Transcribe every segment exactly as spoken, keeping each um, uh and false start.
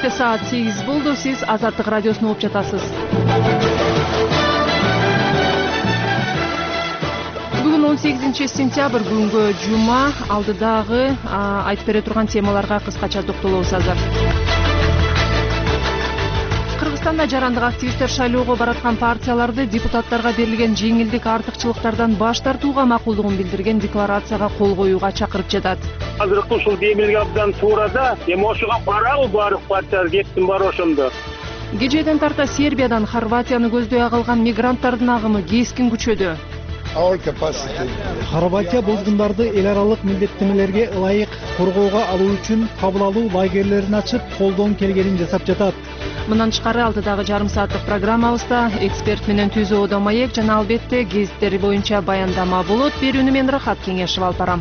Кечте саат сегиз болду. Сиз Азаттык радиосун угуп жатасыз. Бүгүн он сегизинчи сентябрь, бүгүнгү жума. Алдыдагы айтып бере турган темаларга кыскача токтолобуз азыр. Кыргызстанда жарандык активисттер шайлоого бараткан партияларды депутаттарга берилген жеңилдик артыкчылыктардан баш тартууга макулдугун билдирген декларацияга кол коюуга чакырып жатат. Азыркы ушул демилге абдан туурада, эми ошого барабы баардык партиялар кеттин бар ошондо. Кечээден тарта Сербиядан Хорватияны көздөй калган мигранттардын агымы кескин күчөдү. Хорватия бозгундарды эл аралык милдеттенмелерге ылайык коргоого алуу үчүн кабыл алуу лагерлерин ачып, колдон келгенин жасап жатат. Мындан тышкары алдыдагы жарым сааттык программабызда эксперт менен Түзө Оодо Маек жана албетте гезиттери боюнча баяндама болот. Берүүнү мен Рахат Кеңешев алып барам.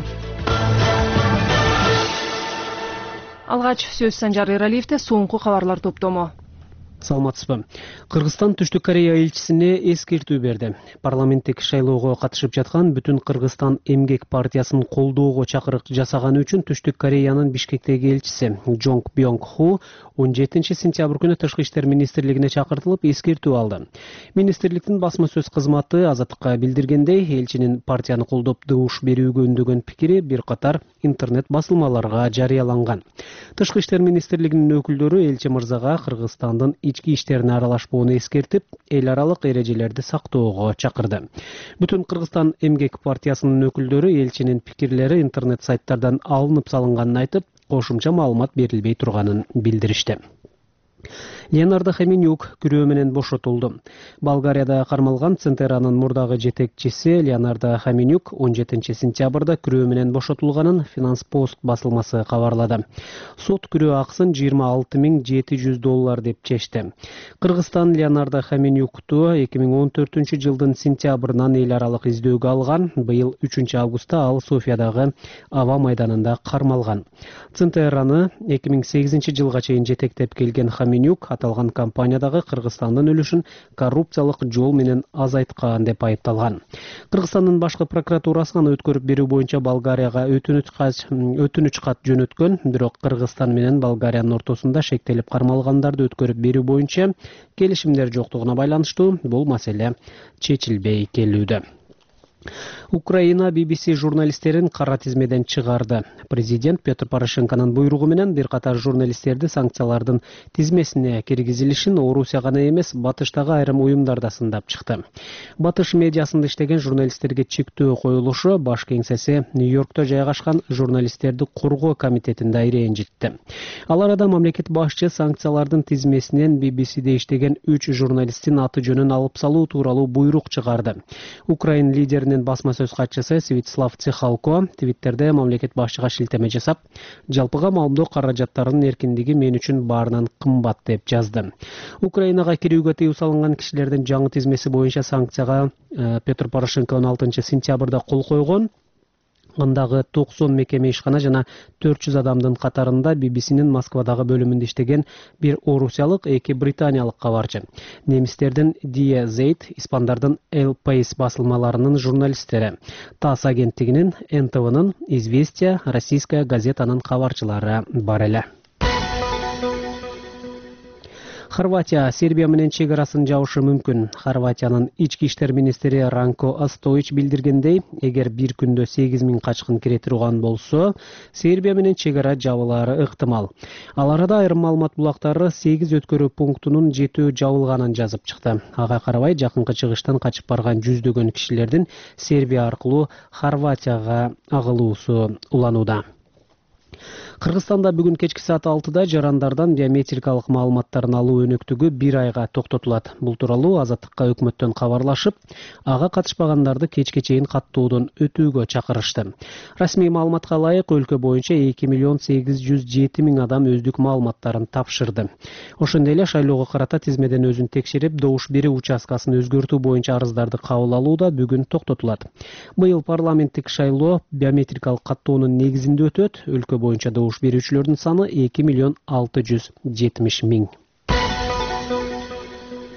Алгач сөз Санжар Эралиевде соңку кабарлар топтому. Саламатсызбы. Кыргызстан Түштүк Корея элчисине эскертүү берди. Парламенттик шайлоого катышып жаткан Бүтүн Кыргызстан эмгек партиясын колдоого чакырык жасаганы үчүн Түштүк Кореянын Бишкектеги элчиси Джонг Бьонг Ху он жетинчи сентябрь күнү Тышкы иштер министрлигине чакыртылып эскертүү алды. Министрликтин басма сөз кызматы Азаттыкка билдиргендей, элчинин партияны колдоп добуш берүүгө үндөгөн пикири бир катар интернет басылмаларга жарыяланган. Тышкы иштер министрлигинин өкүлдөрү элчи мырзага Кыргызстандын ички иштерине аралашпоону эскертип, эл аралык эрежелерди сактоого чакырды. Бүтүн Кыргызстан эмгек партиясынын өкүлдөрү элчинин пикирлери интернет сайттардан алынып салынганын айтып, кошумча маалымат берилбей турганын билдиришти. Леонардо Хоменюк күрөө менен бошотулду. Болгарияда кармалган Центеранын мурдагы жетекчиси Леонардо Хоменюк он жетинчи сентябрда күрөө менен бошотулганын Finance Post басылмасы кабарлады. Сот күрөө акысын жыйырма алты миң жети жүз доллар деп чечти. Кыргызстан Леонардо Хоменюкту эки миң он төртүнчү жылдын сентябрынан эл аралык издөөгө алган. Быйыл үчүнчү августта ал Софиядагы аба майданында кармалган. Центераны эки миң сегизинчи жылга чейин жетектеп келген Хоменюк аталган компаниядагы Кыргызстандын үлүшүн коррупциялык жол менен азайткан деп айыпталган. Кыргызстандын башкы прокуратурасы аны өткөрүп берүү боюнча Болгарияга өтүнүч кат жөнөткөн, бирок Кыргызстан менен Болгариянын ортосунда шектелип кармалгандарды өткөрүп берүү боюнча келишимдер жоктугуна байланыштуу бул маселе чечилбей келүүдө. Украина би би си журналисттерин кара тизмеден чыгарды. Президент Петр Порошенконун буйругу менен бир катар журналисттерди санкциялардын тизмесине киргизилишин Орусия гана эмес, Батыштагы айрым уюмдар да сындап чыкты. Батыш медиасында иштеген журналисттерге чектөө коюлушу баш кеңсеси Нью-Йоркто жайгашкан журналисттерди коргоо комитетинде ренжитти. Ал арада мамлекет башчы санкциялардын тизмесинен би би сиде иштеген үч журналисттин аты жөнүн алып салуу тууралуу буйрук чыгарды. Украин лидеринин басма сөз катчысы Святослав Цехалко Твиттерде мамлекет башчыга шилтеме жасап, жалпыга маалымдоо каражаттарынын эркиндиги мен үчүн баарынан кымбат деп жазды. Украинага кирүүгө тыюу салынган кишилердин жаңы тизмеси боюнча санкцияга Петр Порошенко он алтынчы сентябрда кол койгон. Андагы токсон мекеме ишкана жана төрт жүз адамдын катарында би би синин Москвадагы бөлүмүндө иштеген бир орусиялык, эки британиялык кабарчы. Немистердин Die Zeit, испандардын El País басылмаларынын журналисттери, ТАСС агенттигинин, эн тэ вэ-нын, Известия, Российская газетанын кабарчылары бар эле. Хорватия Сербия менен чегарасын жабышы мүмкүн. Хорватиянын ички иштер министри Ранко Остоич билдиргендей, эгер бир күндө сегиз миң качкын кире турган болсо, Сербия менен чегара жабылары ыктымал. Ал арада айрым маалымат булактары сегиз өткөрүү пунктунун жетөө жабылганын жазып чыкты. Ага карабай, жакынкы чыгыштан качып барган жүздөгөн кишилердин Сербия аркылуу Хорватияга агылуусу уланууда. Кыргызстанда бүгүн кечки саат алтыда жарандардан биометрикалык маалыматтарын алуу өнөктүгү бир айга токтотулат. Бул тууралуу Азаттыкка өкмөттөн кабарлашып, ага катышпагандарды кечке чейин каттоодон өтүүгө чакырышты. Расмий маалыматка ылайык өлкө боюнча эки миллион сегиз жүз жети миң адам өздүк маалыматтарын тапшырды. Ошондой эле шайлоого карата тизмеден өзүн текшерип, добуш берүү участкасын өзгөртүү боюнча арыздарды кабыл алуу да бүгүн токтотулат. Быйыл парламенттик шайлоо биометрикалык каттоонун негизинде өтөт. Өлкө боюнча добуш берүүчүлөрдүн саны эки миллион алты жүз жетимиш миң.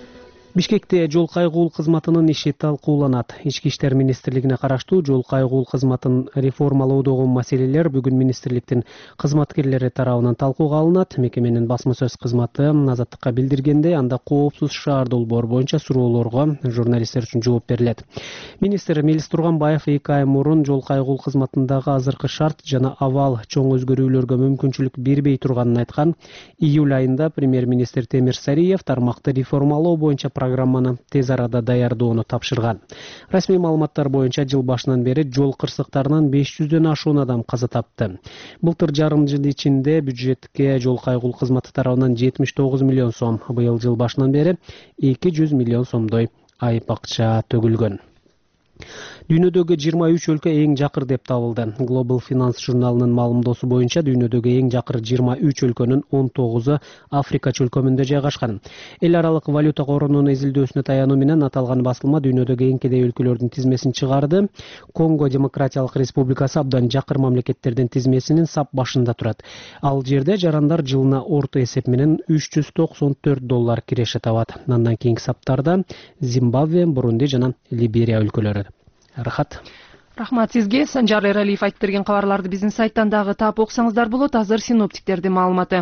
Бишкекте жол кайгуул кызматынын иши талкууланат. Ички иштер министрлигине караштуу жол кайгуул кызматын реформалоодогу маселелер бүгүн министрликтин кызматкерлери тарабынан талкууга алынат. Мекеменин басма сөз кызматы Азаттыкка билдиргендей, анда коопсуз шаар долбоор боюнча суроолорго журналисттер үчүн жооп берилет. Министр Мелис Турганбаев эки ай мурун жол кайгуул кызматындагы азыркы шарт жана абал чоң өзгөрүүлөргө мүмкүнчүлүк бербей турганын айткан. Июль айында премьер-министр Темир Сариев тармакты реформалоо боюнча программаны тез арада даярдоону тапшырган. Расмий маалыматтар боюнча жыл башынан бери жол кырсыктарынан беш жүздөн ашуун адам каза тапты. Былтыр жарым жыл ичинде бюджетке жол кайгуул кызматы тарабынан жетимиш тогуз миллион сом, быйыл жыл башынан бери эки жүз миллион сомдой айып акча төгүлгөн. Дүйнөдөгү жыйырма үч өлкө эң жакыр деп табылды. Global Finance журналынын маалымдоосу боюнча дүйнөдөгү эң жакыр жыйырма үч өлкөнүн он тогузу Африка чөлкөмүндө жайгашкан. Эл аралык валюта корунун изилдөөсүнө таянуу менен аталган басылма дүйнөдөгү эң кедей өлкөлөрдүн тизмесин чыгарды. Конго Демократиялык Республикасы абдан жакыр мамлекеттердин тизмесинин сап башында турат. Ал жерде жарандар жылына орто эсеп менен үч жүз токсон төрт доллар киреше табат. Андан кийинки саптарда Зимбабве, Бурунди жана Либерия өлкөлөрү. Рахат. Рахмат сизге. Санжар Эралиев айтып берген кабарларды биздин сайттан дагы таап окусаңыздар болот. Азыр синоптиктердин маалыматы.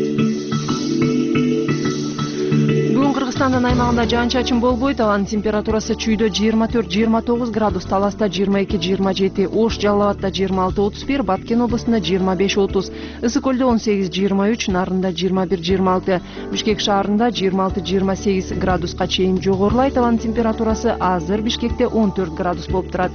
Бүгүн Кыргызстандын аймагында жаан-чачын болбойт. Абанын температурасы чүйдө жыйырма төрт жыйырма тогуз градус, Таласта жыйырма эки жыйырма жети, Ош, Жалал Абадта жыйырма алты отуз бир, Баткен облусунда жыйырма беш отуз, Ысык Көлдө он сегиз жыйырма үч, Нарында жыйырма бир жыйырма алты, Бишкек шаарында жыйырма алты жыйырма сегиз градуска чейин жогорулайт. Абанын температурасы азыр Бишкекте он төрт градус болуп турат.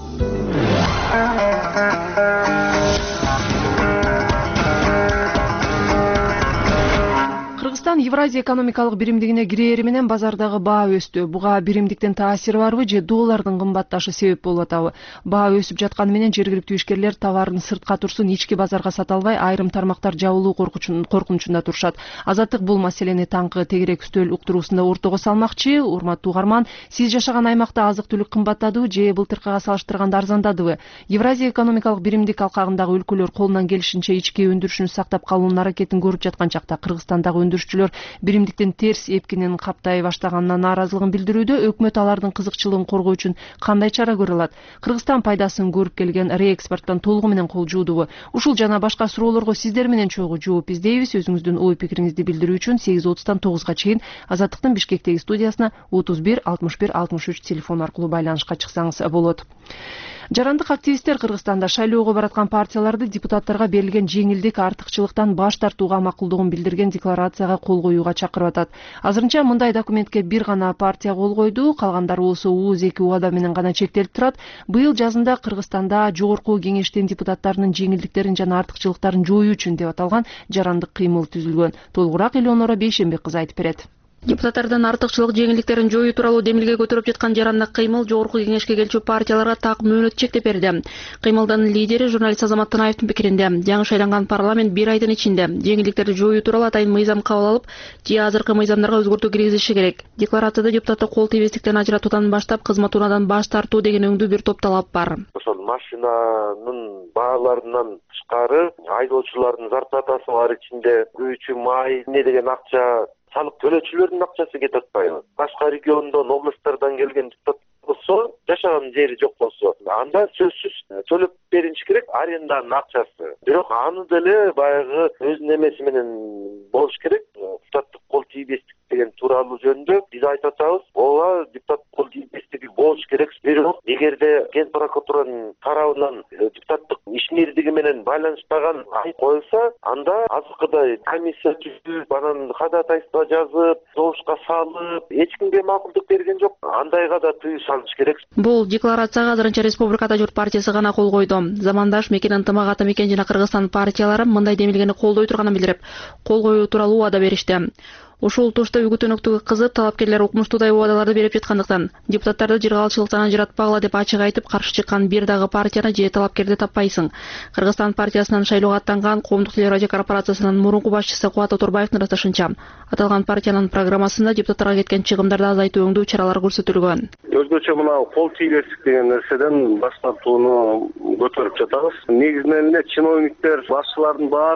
Кыргызстан Евразия экономикалык биримдигине кирери менен базардагы баа өстү. Буга биримдиктин таасири барбы же доллардын кымбатташы себеп болуп атабы? Баа өсүп жатканы менен жергиликтүү ишкерлер товарын сыртка турсун ички базарга сата албай, айрым тармактар жабылуу коркунучунда турушат. Азаттык бул маселени таңкы тегерек үстөл уктуруусунда ортого салмакчы. Урматтуу угарман, сиз жашаган аймакта азык-түлүк кымбаттадыбы же былтыркыга салыштырганда арзандадыбы? Евразия экономикалык биримдик алкагындагы өлкөлөр колунан келишинче ички өндүрүшүн сактап калуунун аракетин көрүп жаткан чакта Кыргызстандагы өндүрүшчүлөр биримдиктин терс эпкинин каптай баштаганына нааразылыгын билдирүүдө. Өкмөт алардын кызыкчылыгын коргоо үчүн кандай чара көрө алат? Кыргызстан пайдасын көрүп келген реэкспорттон толугу менен кол жуудубу? Ушул жана башка суроолорго сиздер менен чогуу жооп издейбиз. Өзүңүздүн ой пикириңизди билдирүү үчүн сегиз отуздан тогузга чейин Азаттыктын Бишкектеги студиясына отуз бир алтымыш бир алтымыш үч телефон аркылуу байланышка чыксаңыз болот. Жарандык активисттер Кыргызстанда шайлоого бараткан партияларды депутаттарга берилген жеңилдик, артыкчылыктан баш тартууга макулдугун билдирген декларацияга кол коюуга чакырып атат. Азырынча мындай документке бир гана партия кол койду, калгандары болсо ууз эки убада менен гана чектелип турат. Быйыл жазында Кыргызстанда жогорку кеңештин депутаттарынын жеңилдиктерин жана артыкчылыктарын жоюу үчүн деп аталган жарандык кыймыл түзүлгөн. Толугураак Элеонора Бейшембек кызы айтып берет. Депутаттардын артыкчылык жеңилдиктерин жоюу тууралуу демилге көтөрүп жаткан жарандык кыймыл жогорку кеңешке келчү партияларга так мөөнөт чектеп берди. Кыймылдын лидери журналист Азамат Танаевдин пикиринде, жаңы шайланган парламент бир айдын ичинде жеңилдиктерди жоюу тууралуу атайын мыйзам кабыл алып, же азыркы мыйзамдарга өзгөртүү киргизиши керек. Декларацияда депутатты кол тийбестиктен ажыратуудан баштап кызмат унаадан баш тартуу деген өңдүү бир топ талап бар. Ошол машинанын бааларынан тышкары айдоочулардын зарплатасы бар, ичинде күйүүчү май эмне деген акча, салык төлөөчүлөрдүн акчасы кетип атпайбы? Башка региондон, областтардан келген депутат болсо, жашаган жери жок болсо, анда сөзсүз төлөп бериниш керек аренданын акчасы. Бирок аны деле баягы өзүнүн эмеси менен болуш керек. Депутаттык кол тийбестик деген тууралуу жөнүндө биз айтып атабыз. Ооба, депутат кол тийбестиги болуш керек. Бирок эгерде Ген прокуратуранын тарабынан депутаттык ишмердиги менен байланышпаган айып коюлса, анда азыркыдай комиссия түзүп, анан ходатайство жазып, добушка салып, эч кимге макулдук берген жок. Андайга да тыюу салыш керек. Бул декларацияга азырынча Республикада Журт партиясы гана кол койду. Замандаш, Мекен ынтымак, Ата Мекен жана Кыргызстан партиялары мындай демилгени колдой турганын билдирип, кол коюу тууралуу убада беришти. Ушул тушта үгүт өнөктүгү кызып, талапкерлер укмуштуудай убадаларды берип жаткандыктан депутаттарды жыргалчылыктан ажыратпагыла деп ачык айтып каршы чыккан бир дагы партияны же талапкерди таппайсың. Кыргызстан партиясынан шайлоого аттанган Коомдук телерадио корпорациясынын мурунку башчысы Кубат Оторбаевдин ырасташынча, аталган партиянын программасында депутаттарга кеткен чыгымдарды азайтуу өңдүү чаралары көрсөтүлгөн. Өзгөчө мына кол тийбестик деген нерседен баш тартууну көтөрүп жатабыз. Негизинен эле чиновниктер, башчылардын баары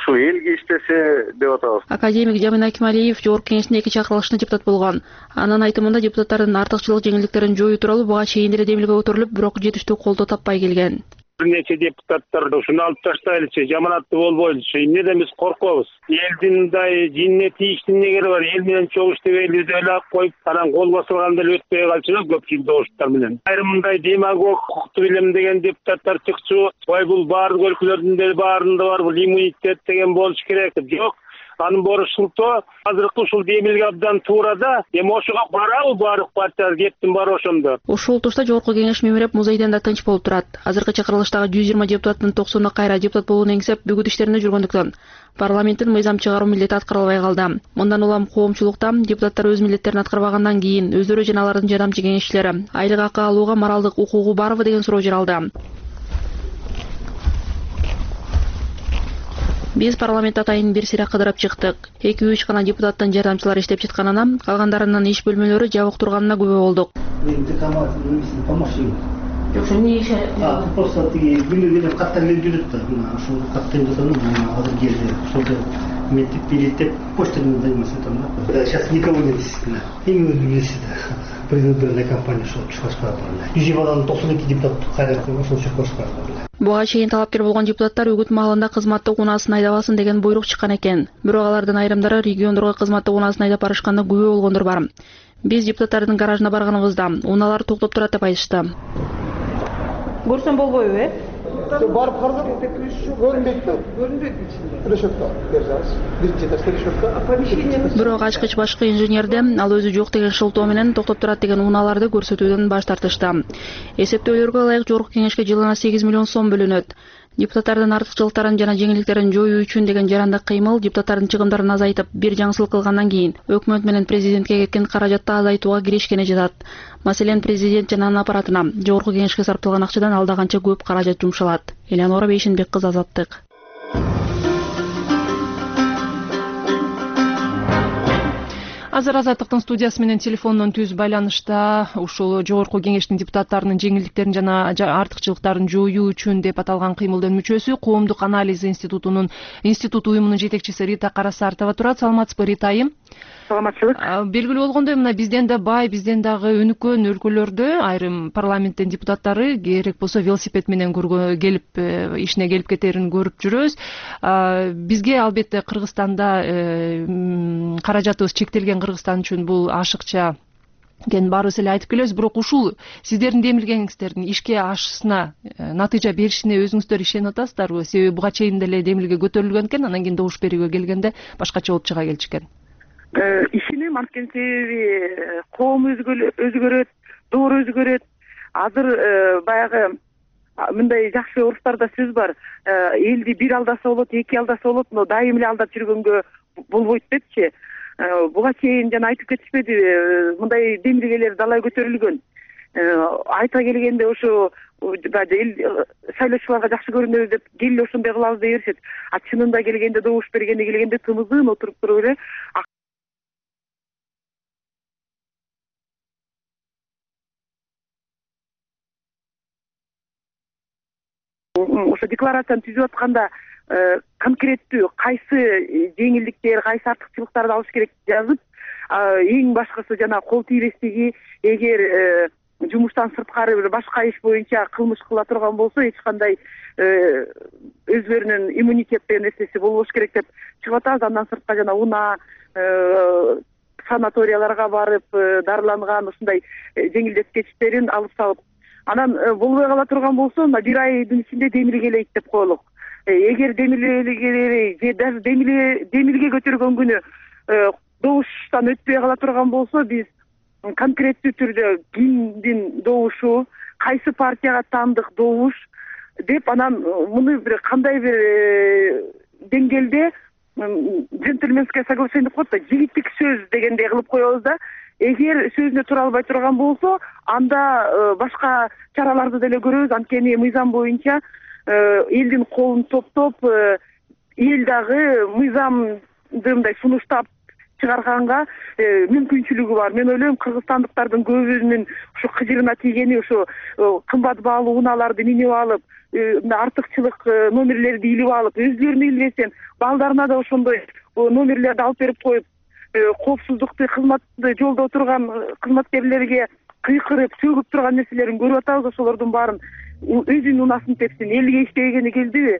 ушу элге иштесе деп атабыз. Академик Жамин Акималиев жогорку кеңештин эки чакырылышына депутат болгон. Анын айтымында депутаттардын артыкчылык жеңилдиктерин жою тууралуу буга чейин деле демилге көтөрүлүп, бирок жетиштүү колдоо таппай келген. Bir neçe deputatlar ушуну алып таштайлычы, жаманатты болбойлучу. Эмнеден биз коркобуз? Элдин мындай жинне тийиштин негери бар. Эл менен чогуу иштебейли деп эле коюп, анан кол басылганда эле өтпөй калчу көп жыл добуштар менен. Айрым мындай демагог, укукту билем деген депутаттар чыкчу. Ой, бул баардык өлкөлөрдүн деле баарында бар, бул иммунитет деген болуш керек деп. Жок. Анын борушулто азыркы ушул демилге абдан туурада, эми ошого барабы баардык партия кеттим бар ошондо. Ушул турда жогорку кеңеш мемиреп музейден да тынч болуп турат. Азыркы чакырылыштагы жүз жыйырма депутаттын токсону кайра депутат болууну эңсеп бүгүт иштеринде жүргөндүктөн парламенттин мыйзам чыгаруу милдети аткарылбай калды. Мындан улам коомчулукта депутаттар өз милдеттерин аткарбагандан кийин өздөрү жана алардын жардамчы кеңешчилери айлык акы алууга моралдык укугу барбы деген суроо жаралды. Биз парламент атайын бир сыйра кыдырып чыктык. эки үч гана депутаттын жардамчылары иштеп жатканына, калгандарынын иш бөлмөлөрү жабык турганына күбө болдук. Жок, эмне иш? А, просто тиги бөлмөлөрдө каттар келип жүрөт да, мына ошол каттан жасанып, азыр келди. Ошолду мектеп билетип, почтадан заниматься этим да. Сейчас никого нет действительно. Эми өзү билесиз да. Предвыборная кампания шолуп чыгыш барат. жүз жыйырмадан токсон эки депутат кайра ошол чыгыш барат. Буга чейин талапкер болгон депутаттар үгүт маалында кызматтык унаасын айдабасын деген буйрук чыккан экен. Бирок алардын айрымдары региондорго кызматтык унаасын айдап барышканда күбө болгондор бар. Биз депутаттардын гаражына барганыбызда унаалар токтоп турат деп айтышты. Көрсөм болбойбу, э? Барып карасаң, көрүнбөйт да. Көрүнбөйт ичинде. Решетка держабыз. Биринчи этаж решетка. А помещение? Бирок ачкыч башкы инженерде ал өзү жок деген шылтоо менен токтоп турат деген унааларды көрсөтүүдөн баш тартышты. Эсептөөлөргө ылайык жогорку кеңешке жылына сегиз миллион сом бөлүнөт. Депутаттардын артыкчылыктарын жана жеңилдиктерин жоюу үчүн деген жарандык кыймыл депутаттардын чыгымдарын азайтып, бир жаңсылык кылгандан кийин өкмөт менен президентке кеткен каражатты азайтууга киришкени жатат. Маселен, президент жана анын аппаратына жогорку кеңешке сарпталган акчадан алда канча көп каражат жумшалат. Элеонора Бейшенбек кызы, Азаттык. Азыр Азаттыктын студиясы менен телефондон түз байланышта ушул жогорку кеңештин депутаттарынын жеңилдиктерин жана артыкчылыктарын жоюу үчүн деп аталган кыймылдын мүчөсү, Коомдук анализ институтунун институт уюмунун жетекчиси Рита Карасартова турат. Саламатсызбы, Рита айым? Саламатчылык. Белгилүү болгондой, мына бизден да бай, бизден дагы өнүккөн өлкөлөрдө айрым парламенттин депутаттары керек болсо велосипед менен келип ишине келип кетерин көрүп жүрөбүз. Бизге албетте Кыргызстанда каражатыбыз чектелген, Кыргызстан үчүн бул ашыкча экенин баарыбыз эле айтып келебиз. Бирок ушул сиздердин демилгеңиздердин ишке ашышына натыйжа беришине өзүңүздөр ишенип атасыздарбы? Себеби буга чейин деле демилге көтөрүлгөн экен, анан кийин добуш берүүгө келгенде башкача болуп чыга келчү экен. Ишиним анткени себеби коом өзгөрөт, доор өзгөрөт. Азыр баягы мындай жакшы орустарда сөз бар. Элди бир алдаса болот, эки алдаса болот, но дайым эле алдап жүргөнгө болбойт депчи. Буга чейин жана айтып кетишпеди, мындай демилгелер далай көтөрүлгөн. Айта келгенде ошо шайлоочуларга жакшы көрүнөбүз деп келе ошондой кылабыз дей беришет. А чынында келгенде, добуш бергенде келгенде тымызын отуруп туруп эле ошо декларацияны түзүп атканда конкреттүү кайсы жеңилдиктер, кайсы артыкчылыктарды алыш керек жазып, эң башкысы жана кол тийбестиги, эгер жумуштан сырткары бир башка иш боюнча кылмыш кыла турган болсо, эч кандай өзлөрүнүн иммунитет деген нерсеси болбош керек деп чыгып атабыз. Андан сыртка жана унаа, санаторияларга барып дарыланган ушундай жеңилдеткечтерин алып салып, анан болбой кала турган болсо, бир айдын ичинде демилгелейт деп коелук. Эгер демилгелери же даже демилге көтөргөн күнү добуштан өтпөй кала турган болсо, биз конкреттүү түрдө кимдин добушу, кайсы партияга таандык добуш деп, анан муну бир кандай бир деңгээлде джентльменское соглашение деп коет да, жигиттик сөз дегендей кылып коебуз да. Эгер сөзүнө тура албай турган болсо, анда башка чараларды деле көрөбүз. Анткени мыйзам боюнча элдин колун топтоп, эл дагы мыйзамды мындай сунуштап чыгарганга мүмкүнчүлүгү бар. Мен ойлойм, кыргызстандыктардын көбүнүн ушу кыжырына тийгени ушу кымбат баалуу унааларды минип алып, мына артыкчылык номерлерди илип алып, өзүлөрүнө илбесен балдарына да ошондой номерлерди алып берип коюп, коопсуздукту кызматты жолдо турган кызматкерлерге кыйкырып, сөгүп турган нерселерин көрүп атабыз. Ошолордун баарын өзүнүн унасын тепсин. Элге иштегени келдиби?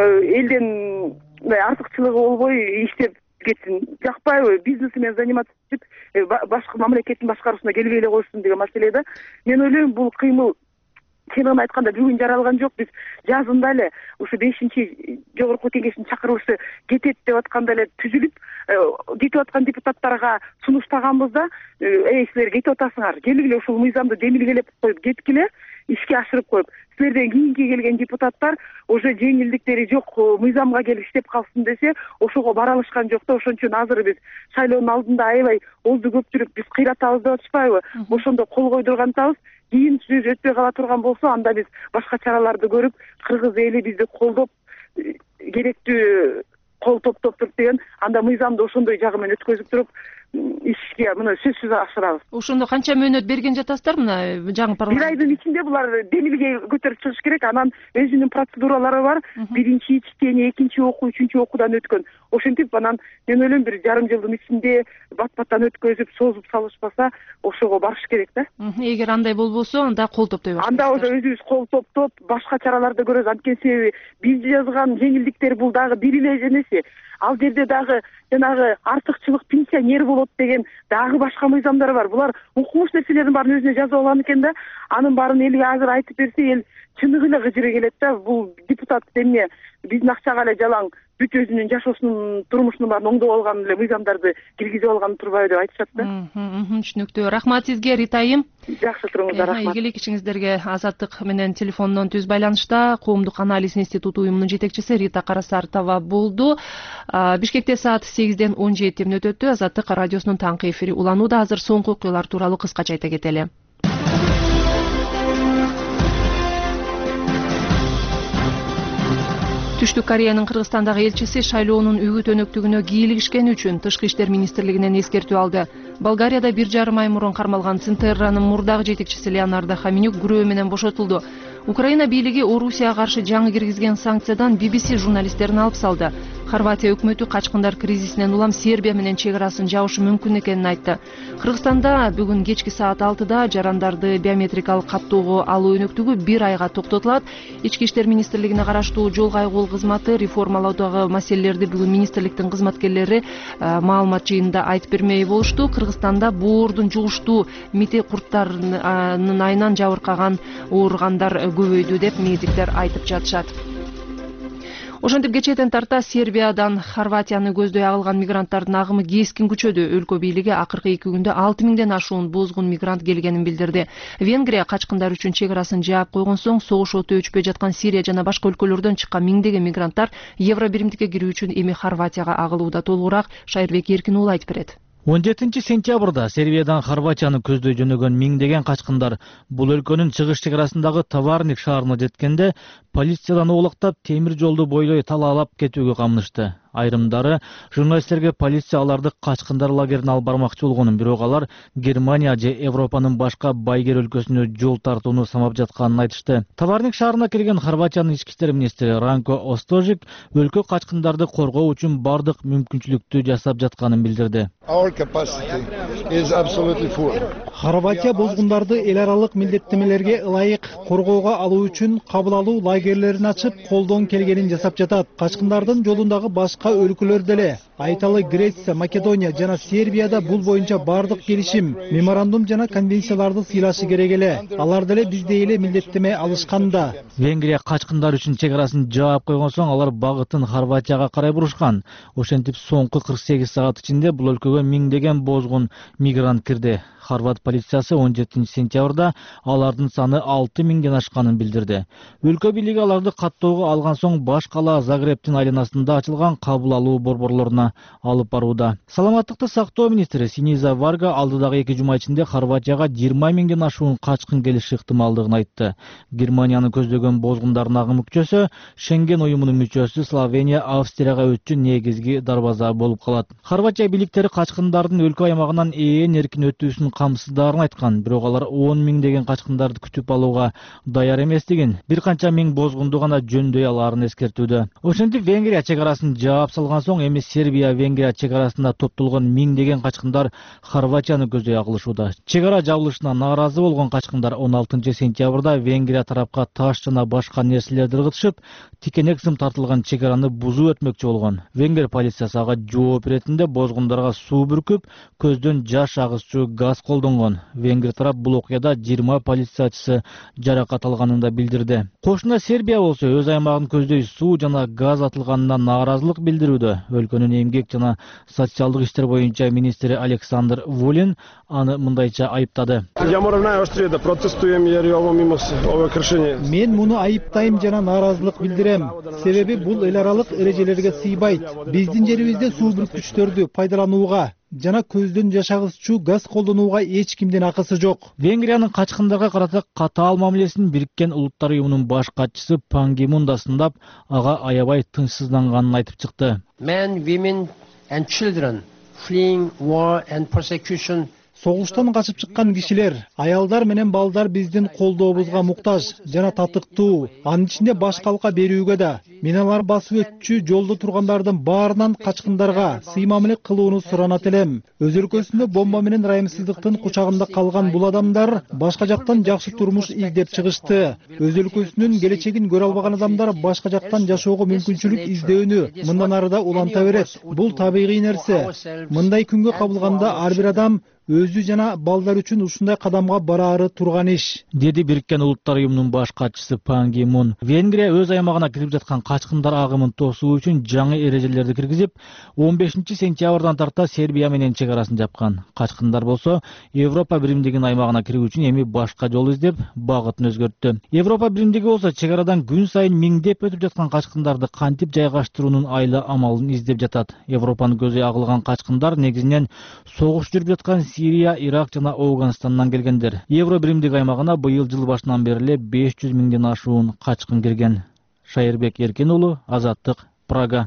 Элден артыкчылыгы болбой иштеп кетсин. Жакпайбы? Бизнесу менен заниматься этип, башка мамлекеттин башкаруусуна келбей эле койсун деген маселе да. Мен ойлойм, бул кыймыл чынын айтканда бүгүн жаралган жок. Биз жазында эле ушу бешинчи жогорку кеңештин чакырылышы кетет деп атканда эле түзүлүп, кетип аткан депутаттарга сунуштаганбыз да, эй силер кетип атасыңар, келгиле ушул мыйзамды демилгелеп коюп кеткиле, ишке ашырып коюп. Силерден кийинки келген депутаттар уже жеңилдиктери жок, мыйзамга келип иштеп калсын десе, ошого бара алышкан жок да. Ошон үчүн азыр биз шайлоонун алдында аябай озду көптүрүп биз кыйратабыз деп атышпайбы? Ошондо кол койдурган атабыз. Кийин сөз өтпөй кала турган болсо, анда биз башка чараларды көрүп, кыргыз эли бизди колдоп, керектүү кол топтоп туруп деген, анда мыйзамды ошондой жагы менен өткөзүп туруп, ишке мына сөзсүз ашырабыз. Ошондо канча мөөнөт берген жатасыздар мына жаңы парламент? Бир айдын ичинде булар демилге көтөрүп чыгыш керек. Анан өзүнүн процедуралары бар. Биринчи чтение, экинчи окуу, үчүнчү окуудан өткөн. Ошентип анан мен ойлойм бир жарым жылдын ичинде бат-баттан өткөзүп, созуп салышпаса, ошого барыш керек да. Эгер андай болбосо, анда кол топтой баштайсыздар. Анда уже өзүбүз кол топтоп, башка чараларды көрөбүз. Анткени себеби биз жазган жеңилдиктер бул дагы бир эле нерсе. Ал жерде дагы жанагы артыкчылык пенсионер болот деген дагы башка мыйзамдар бар. Булар укмуш нерселердин баарын өзүнө жазып алган экен да. Анын баарын элге азыр айтып берсе, эл чыныгы эле кыжыры келет да. Бул депутат эмне биздин акчага эле жалаң бүт өзүнүн жашоосунун, турмушунун баарын оңдоп алган эле мыйзамдарды киргизип алган турбайбы деп айтышат да. Түшүнүктүү. Рахмат сизге, Рита айым. Жакшы туруңуздар, рахмат. Ийгилик ишиңиздерге. Азаттык менен телефондон түз байланышта Коомдук анализ институту уюмунун жетекчиси Рита Карасартова болду. Бишкекте саат сегизден он жети мүнөт өттү. Азаттык радиосунун таңкы эфири уланууда. Азыр соңку окуялар тууралуу кыскача айта кетели. Түштүк Кореянын Кыргызстандагы элчиси шайлоонун үгүт өнөктүгүнө кийлигишкени үчүн Тышкы иштер министрлигинен эскертүү алды. Болгарияда бир жарым ай мурун кармалган Центерранын мурдагы жетекчиси Леонардо Хаминюк күрөө менен бошотулду. Украина бийлиги Орусияга каршы жаңы киргизген санкциядан би би си журналисттерин алып салды. Хорватия өкмөтү качкындар кризисинен улам Сербия менен чек арасын жабышы мүмкүн экенин айтты. Кыргызстанда бүгүн кечки саат алтыда жарандарды биометрикалык каттоого алуу өнөктүгү бир айга токтотулат. Ички иштер министрлигине караштуу жол кайгул кызматы реформалоодогу маселелерди бүгүн министрликтин кызматкерлери маалымат жыйынында айтып бермей болушту. Кыргызстанда боордун жугуштуу мите курттарынын айынан жабыркаган ооругандар көбөйдү деп медиктер айтып жатышат. Ошентип кечээден тарта Сербиядан Хорватияны көздөй агылган мигранттардын агымы кескин күчөдү. Өлкө бийлиги акыркы эки күндө алты миңден ашуун бозгун мигрант келгенин билдирди. Венгрия качкындар үчүн чек арасын жаап койгон соң согуш оту өчпөй жаткан Сирия жана башка өлкөлөрдөн чыккан миңдеген мигранттар Евро биримдикке кирүү үчүн эми Хорватияга агылууда. Толугураак Шайырбек Эркин уулу айтып берет. он жетинчи сентябрда Сербиядан Хорватияны көздөй жөнөгөн миңдеген качкындар бул өлкөнүн чыгыш чек арасындагы Товарник шаарына жеткенде полициядан оолактап темир жолду бойлой талаалап кетүүгө камынышты. Айрымдары журналисттерге полиция аларды качкындар лагерине алып бармакчы болгонун, бирок алар Германия же Европанын башка байгер өлкөсүнө жол тартууну самап жатканын айтышты. Товарник шаарына келген Хорватиянын ички иштер министри Ранко Остожик өлкө качкындарды коргоо үчүн бардык мүмкүнчүлүктү жасап жатканын билдирди. Хорватия бозгундарды эл аралык милдеттемелерге ылайык коргоого алуу үчүн кабыл алуу лагерлерин ачып, колдон келгенин жасап жатат. Качкындардын жолундагы башка өлкөлөрдө эле, айталы Греция, Македония жана Сербияда бул боюнча бардык келишим, меморандум жана конвенцияларды сыйлашы керек эле. Алар деле биздей эле милдеттеме алышканда. Венгрия качкындар үчүн чек арасын жаап койгон соң алар багытын Хорватияга карай бурушкан. Ошентип соңку кырк сегиз саат ичинде бул өлкөгө миңдеген бозгун мигрант кирди. Хорват полициясы он жетинчи сентябрда алардын саны алты миңден ашканын билдирди. Өлкө бийлиги аларды каттоого алган соң баш кала Загребтин айланасында ачылган кабыл алуу борборлоруна алып барууда. Саламаттыкты сактоо министри Синиза Варга алдыдагы эки жума ичинде Хорватияга жыйырма миңден ашуун качкын келиши ыктымалдыгын айтты. Германияны көздөгөн бозгундардын агымы күчөсө, Шенген уюмунун мүчөсү Словения Австрияга өтчү негизги дарбаза болуп калат. Хорватия бийликтери качкындардын өлкө аймагынан ээн эркин өтүүсүн камсыздарын айткан, бирок алар он миңдеген качкындарды күтүп алууга даяр эместигин, бир канча миң бозгунду гана жөндөй алаарын эскертүүдө. Ошентип Венгрия чек арасын жаап салган соң эми Сербия Венгрия чек арасында топтолгон миңдеген качкындар Хорватияны көздөй агылышууда. Чек ара жабылышына нааразы болгон качкындар он алтынчы сентябрда Венгрия тарапка таш жана башка нерселерди ыргытышып, тикенек сым тартылган чек араны бузуу өтмөкчү болгон. Венгер полициясы ага жооп иретинде бозгундарга суу бүркүп, көздөн жаш агызчу газ колдонгон. Венгер тарап бул окуяда жыйырма полициячысы жаракат алганын да билдирди. Кошуна Сербия болсо өз аймагын көздөй суу жана газ атылганына нааразылык билдирүүдө. Өлкөнүн эмгек жана социалдык иштер боюнча министри Александр Вулин аны мындайча айыптады. Мен муну айыптайм жана нааразылык билдирем. Себеби бул эл аралык эрежелерге сыйбайт. Биздин жерибизде суу бүркүчтөрдү пайдаланууга жана көздөн жашагызчу газ колдонууга эч кимдин акысы жок. Венгриянын качкындарга карата катаал мамилесин Бириккен Улуттар уюмунун баш катчысы Пан Ги Мун да сындап, ага аябай тынчсызданганын айтып чыкты. Men, women and children fleeing war and persecution. Согуштан качып чыккан кишилер, аялдар менен балдар биздин колдообузга муктаж жана татыктуу, анын ичинде баш калка берүүгө да. Мен алар басып өтчү жолдо тургандардын баарынан качкындарга сый мамиле кылууну суранат элем. Өз өлкөсүндө бомба менен ырайымсыздыктын кучагында калган бул адамдар башка жактан жакшы турмуш издеп чыгышты. Өз өлкөсүнүн келечегин көрө албаган адамдар башка жактан жашоого мүмкүнчүлүк издөөнү мындан ары да уланта берет. Бул табигый нерсе. Мындай күнгө кабылганда ар бир адам өзү жана балдар үчүн ушундай кадамга бараары турган иш, деди Бириккен Улуттар уюмунун баш катчысы Пан Ги Мун. Венгрия өз аймагына кирип жаткан качкындар агымын тосуу үчүн жаңы эрежелерди киргизип, он бешинчи сентябрдан тарта Сербия менен чек арасын жапкан. Качкындар болсо Европа биримдигинин аймагына кирүү үчүн эми башка жол издеп, багытын өзгөрттү. Европа биримдиги болсо чек арадан күн сайын миңдеп өтүп жаткан качкындарды кантип жайгаштыруунун айла амалын издеп жатат. Европанын көзү агылган качкындар негизинен согуш жүрүп жаткан Сирия, Ирак жана Афганистандан келгендер. Евро биримдик аймагына быйыл жыл башынан бери эле беш жүз миңден ашуун качкын кирген. Шайырбек Эркен уулу, Азаттык, Прага.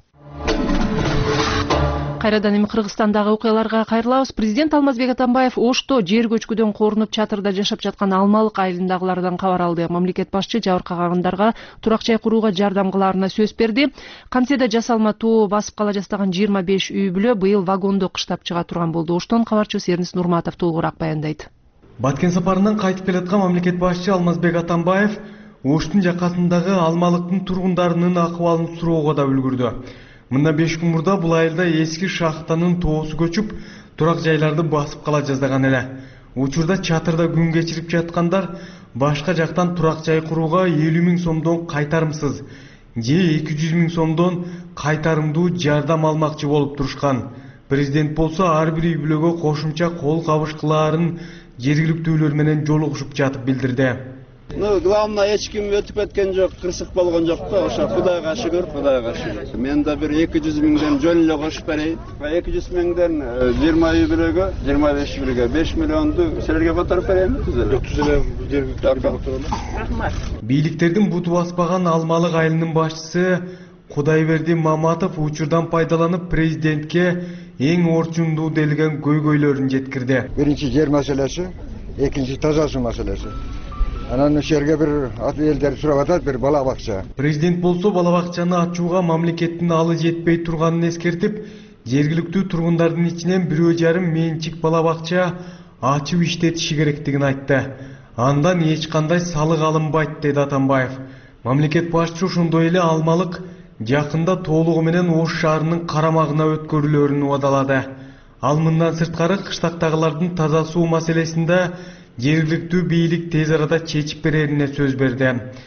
Кайрадан эми Кыргызстандагы окуяларга кайрылабыз. Президент Алмазбек Атамбаев Ошто жер көчкүдөн корунуп чатырда жашап жаткан Алмалык айылындагылардан кабар алды. Мамлекет башчы жабыркагандарга турак жай курууга жардам кылаарына сөз берди. Кантседе жасалма тоо басып кала жаздаган жыйырма беш үй бүлө быйыл вагондо кыштап чыга турган болду. Оштон кабарчыбыз Эрнис Нурматов толугураак баяндайт. Баткен сапарынан кайтып келаткан мамлекет башчы Алмазбек Атамбаев Оштун жакасындагы Алмалыктын тургундарынын акыбалын суроого да үлгүрдү. Мында беш күн мурда бул айылда эски шахтанын тоосу көчүп, турак жайларды басып кала жаздаган эле. Учурда чатырда күн кечирип жаткандар башка жактан турак жай курууга элүү миң сомдон кайтарымсыз же эки жүз миң сомдон кайтарымдуу жардам алмакчы болуп турушкан. Президент болсо ар бир үй бүлөгө кошумча кол кабыш кылаарын жергиликтүүлөр менен жолугушуп жатып билдирди. Ну, главное, эч ким өтүп кеткен жок, кырсык болгон жок да, ошо Кудайга шүгүр, Кудайга шүгүр. Мен да бир эки жүз миңден жөн эле кошуп берейин. эки жүз миңден жыйырма үй бүлөгө, жыйырма беш бүлөгө беш миллионду силерге которуп берейинби? Түз эле жергиликтүү которулат. Рахмат. Бийликтердин буту баспаган Алмалык айылынын башчысы Кудайберди Маматов учурдан пайдаланып президентке эң орчундуу делген көйгөйлөрүн жеткирди. Биринчи жер маселеси, экинчи таза суу маселеси. Анан жерге бир ат элдер сурап атат, бир бала бакча. Президент болсо бала бакчаны ачууга мамлекеттин алы жетпей турганын эскертип, жергиликтүү тургундардын ичинен бирөө жарым менчик бала бакча ачып иштетиши керектигин айтты. Андан эч кандай салык алынбайт, деди Атамбаев. Мамлекет башчысы ошондой эле Алмалык жакында толугу менен Ош шаарынын карамагына өткөрүлөрүн убадалады. Ал мындан сырткары кыштактагылардын таза суу маселесинде жергиликтүү бийлик тез арада чечип берерине сөз берди.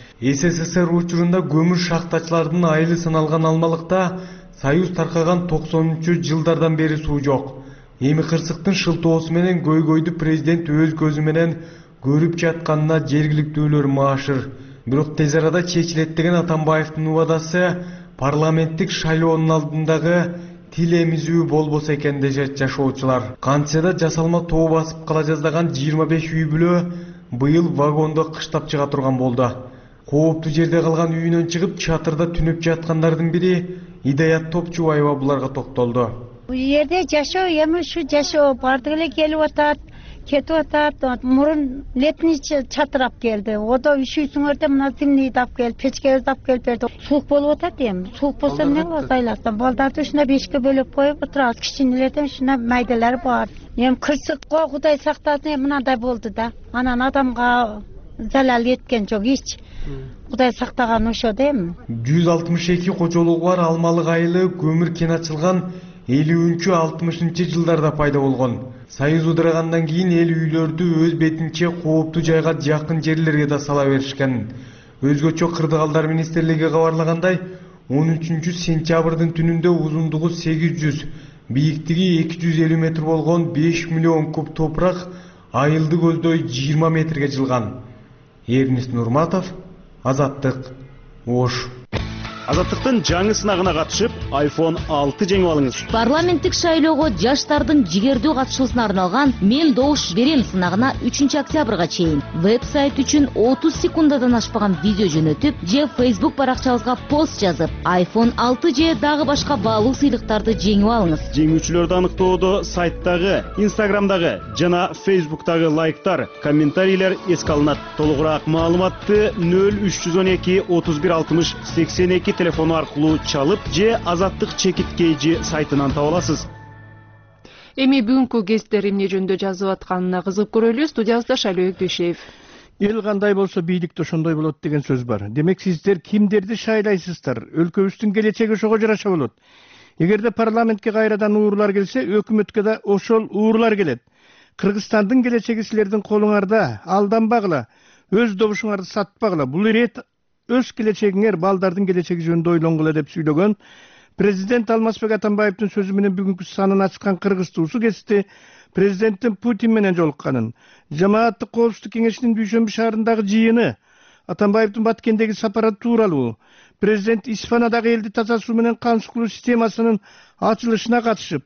СССР учурунда көмүр шахтачылардын айылы саналган Алмалыкта Союз таркаган токсонунчу жылдардан бери суу жок. Эми кырсыктын шылтоосу менен көйгөйдү президент өз көзү менен көрүп жатканына жергиликтүүлөр маашыр. Бирок тез арада чечилет деген Атамбаевдин убадасы парламенттик шайлоонун алдындагы тил эмизүү болбосо экен дешет жашоочулар. Кантсе да жасалма тоо басып кала жаздаган жыйырма беш үй бүлө быйыл вагондо кыштап чыга турган болду. Кооптуу жерде калган үйүнөн чыгып чатырда түнөп жаткандардын бири Идаят Топчубаева буларга токтолду. Бул жерде жашоо эми ушу жашоо бардык эле келип атат, кетип атат. Мурун летний чатырап келди. Одо üşүйсүңөр деп мына зимнийди алып келип, печкебизди алып келип берди. Суук болуп атат эми. Суук болсо эмне кылабыз айластан? Балдарды ушуна бешке бөлөп коюп отурабыз. Кичинелерден ушуна майдалар бар. Эми кырсыкка Кудай сактасын, эми мындай болду да. Анан адамга залал эткен жок эч. Кудай сактаган ошо да эми. жүз алтымыш эки кожолугу бар Алмалык айылы көмүр кен ачылган элүүнчү алтымышынчы жылдарда пайда болгон. Союз ыдырагандан кийин эл үйлөрдү өз бетинче кооптуу жайга жакын жерлерге да сала беришкен. Өзгөчө Кырдыгалдар министрлиги кабарлагандай, он үчүнчү сентябрдын түнүндө узундугу сегиз жүз, бийиктиги эки жүз элүү метр болгон беш миллион куб топурак айылды көздөй жыйырма метрге жылган. Эрнис Нурматов, Азаттык, Ош. Азаттыктын жаңы сынагына катышып, айфон алты жеңип алыңыз. Парламенттик шайлоого жаштардын жигердүү катышуусуна арналган «Мен добуш берем» сынагына үчүнчү октябрга чейин веб-сайт үчүн отуз секундадан ашпаган видео жөнөтүп, же Facebook баракчабызга пост жазып, айфон алты же дагы башка баалуу сыйлыктарды жеңип алыңыз. Жеңүүчүлөрдү аныктоодо сайттагы, Instagramдагы жана Facebooktагы лайктар, комментарийлер эске алынат. Толугураак маалыматты нөл үч жүз он эки отуз бир алтымыш сексен эки телефону аркылуу чалып же Азаттык чекиткейжи сайтынан таба аласыз. Эми бүгүнкү гесттер эмне жөнүндө жазып атканына кызык көрөлү. Студиябызда Шайлообек Бешеев. Эл кандай болсо бийликте ошондой болот деген сөз бар. Демек сиздер кимдерди шайлайсыздар? Өлкөбүздүн келечеги ошого жараша болот. Эгерде парламентке кайрадан уурлар келсе, өкмөткө да ошол уурлар келет. Кыргызстандын келечеги силердин колуңарда. Алданбагыла, өз добушуңарды сатпагыла. Бул ирет өз келечегиңер, балдардын келечеги жөнүндө ойлонгула деп сүйлөгөн президент Алмазбек Атамбаевдин сөзү менен бүгүнкү санын ачкан кыргыз туусу кести президенттин Путин менен жолукканын, жамааттык коопсуздук кеңешинин Дүйшөмбү шаарындагы жыйыны, Атамбаевдин Баткендеги сапары тууралуу, президент Испанадагы элди таза суу менен кан сукулуу системасынын ачылышына катышып,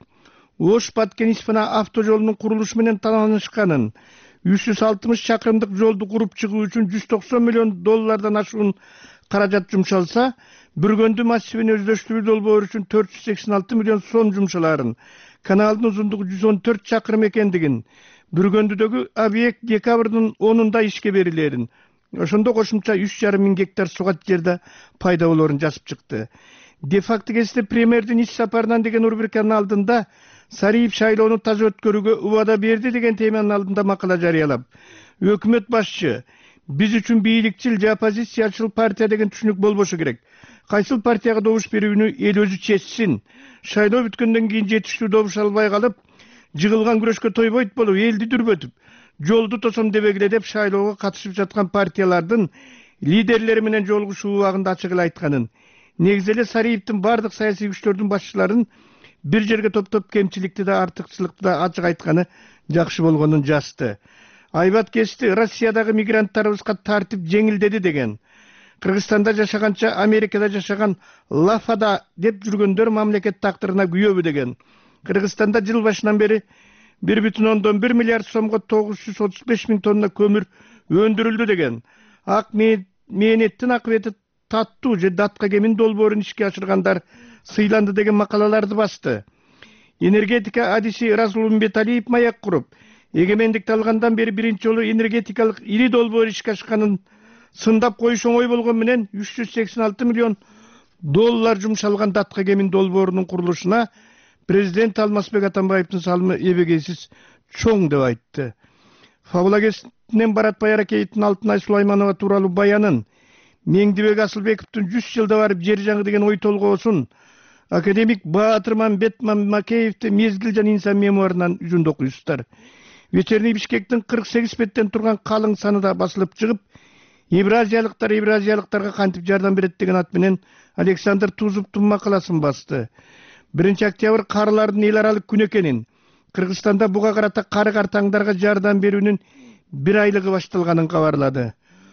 Ош Баткен Испана автожолунун курулушу менен таанышканын, үч жүз алтымыш чакырымдык жолду куруп чыгуу үчүн жүз токсон миллион доллардан ашуун каражат жумшалса, Бүргөндү массивин өздөштүрүү долбоору үчүн төрт жүз сексен алты миллион сом жумшаларын, каналдын узундугу жүз он төрт чакырым экендигин, Бүргөндүдөгү объект декабрдын онунда ишке берилерин, ошондо кошумча үч жарым миң гектар сугат жерде пайда болоорун жазып чыкты. Де факто кезде премьердин иш сапарынан деген рубриканын алдында Сариев шайлоону таза өткөрүүгө убада берди деген теманын алдында макала жарыялап, өкмөт башчы биз үчүн бийликчил же оппозициячыл партия деген түшүнүк болбошу керек. Кайсыл партияга добуш берүүнү эл өзү чечсин. Шайлоо бүткөндөн кийин жетиштүү добуш албай калып, жыгылган күрөшкө тойбойт болуп, элди дүрбөтүп, жолду тосом дебегиле деп шайлоого катышып жаткан партиялардын лидерлери менен жолугушуу убагында ачык эле айтканын. Негизи эле Сариевдин бардык саясий күчтөрдүн башчыларын бир жерге топтоп кемчиликти да артыкчылыкты да ачык айтканы жакшы болгонун жазды. Айбат кести, Россиядагы мигранттарыбызга тартип жеңилдеди деген. Кыргызстанда жашаганча Америкада жашаган лафада деп жүргөндөр мамлекет тактырына күйөбү деген. Кыргызстанда жыл башынан бери бир бүтүн ондон бир миллиард сомго тогуз жүз отуз беш миң тонна көмүр өндүрүлдү деген. Ак мээнеттин акыбети таттуу же датка кемин долбоорун ишке ашыргандар сыйланды деген макалаларды басты. Энергетика адиси Расул Умбеталиев маяк куруп, эгемендикти алгандан бери биринчи жолу энергетикалык ири долбоор ишке ашканын сындап коюш оңой болгон менен үч жүз сексен алты миллион доллар жумшалган датка кемин долбоорунун курулушуна президент Алмазбек Атамбаевдин салымы эбегейсиз чоң деп айтты. Фабулагестинен Баратбай Аракеевдин Алтынай Сулайманова тууралуу баянын, Меңдибек Асылбековдун жүз жылда барып жер жаңы деген ой толгоосун академик Баатыр Мамбет Макеевди Мезгил жана инсан мемуарынан үзүндү окуйсуздар. Вечерний Бишкектин кырк сегиз беттен турган калың саны да басылып чыгып, Евразиялыктар евразиялыктарга кантип жардам берет деген ат менен Александр Тузовдун макаласын басты. биринчи октябрь карылардын эл аралык күнү экенин, Кыргызстанда буга карата кары картаңдарга жардам берүүнүн бир айлыгы башталганын кабарлады.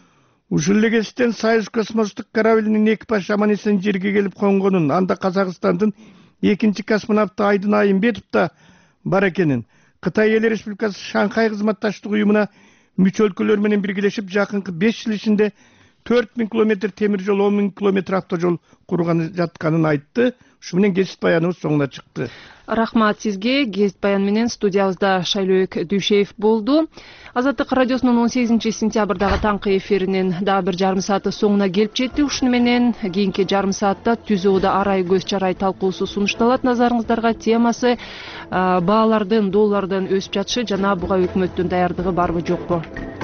Ушул эле кезиштен Союз космостук кораблинин экипаж аман эсен жерге келип конгонун, анда Казакстандын экинчи космонавту Айдын Айымбетов да бар экенин, Кытай Эл Республикасы Шанхай кызматташтык уюмуна мүчө өлкөлөр менен биргелешип жакынкы беш жыл ичинде төрт миң километр темир жол, он миң километр автожол курган жатканын айтты. Ушу менен кесип баяныбыз соңуна чыкты. Рахмат сизге. Кесип баян менен студиябызда Шайлөөк Дүйшеев болду. Азаттык радиосунун он сегизинчи сентябрдагы таңкы эфиринин дагы бир жарым сааты соңуна келип жетти. Ушуну менен кийинки жарым саатта түз оодо арай көз чарай талкуусу сунушталат. Назарыңыздарга темасы баалардын, доллардын өсүп жатышы жана буга өкмөттүн даярдыгы барбы жокпу?